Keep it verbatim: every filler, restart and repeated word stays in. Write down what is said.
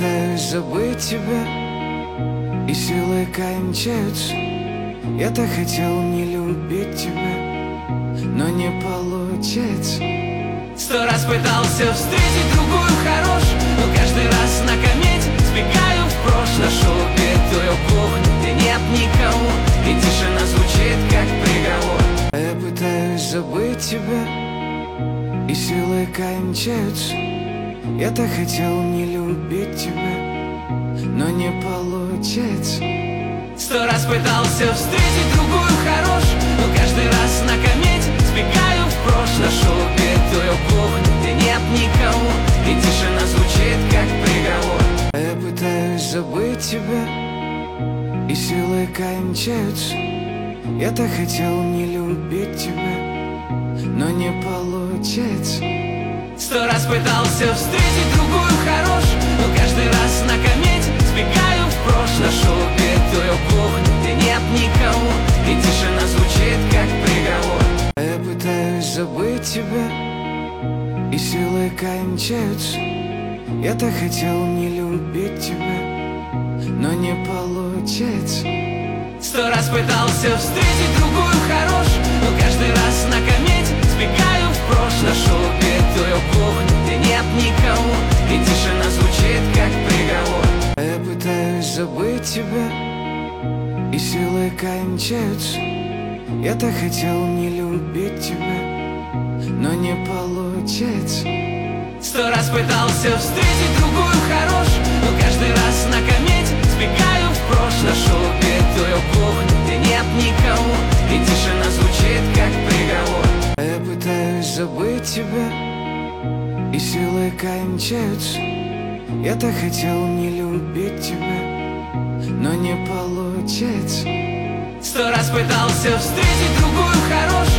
пытаюсь забыть тебя, и силы кончаются. Я так хотел не любить тебя, но не получается. Сто раз пытался встретить другую хорошую, но каждый раз на комете сбегаю в прошлое. Нашел убитую кухню, где нет никого, и тишина звучит как приговор. Я пытаюсь забыть тебя, и силы кончаются. Я так хотел не любить тебя, но не получается. Сто раз пытался встретить другую хорошую, но каждый раз на комете сбегаю в прошлое. Нашел убитую кухню, где нет никого, и тишина звучит как приговор. Я пытаюсь забыть тебя, и силы кончаются. Я так хотел не любить тебя, но не получается. Сто раз пытался встретить другую хорошую, но каждый раз на комете сбегаю в прошлое. Нашел убитую кухню, где нет никого, и тишина звучит как приговор. Я пытаюсь забыть тебя, и силы кончаются. Я так хотел не любить тебя, но не получается. Сто раз пытался встретить другую хорошую, но каждый раз на комете сбегаю в прошлое. Нашел убитую кухню, где нет никого, и тишина звучит как приговор. Я пытаюсь забыть тебя, и силы кончаются. Я так хотел не любить тебя, но не получается. Сто раз пытался встретить другую хорошую, но каждый раз на комете сбегаю в прошлое. Нашел убитую кухню, где нет никого, и тишина звучит как приговор. Я пытаюсь забыть тебя, и силы кончаются. Я так хотел не любить тебя, но не получается. Сто раз пытался встретить другую хорошую, но каждый раз на комете сбегаю в прошлое. Нашел убитую кухню, где нет никого, и тишина звучит как приговор. Я пытаюсь забыть тебя, и силы кончаются. Я так хотел не любить тебя, но не получается. Сто раз пытался встретить другую хорошую,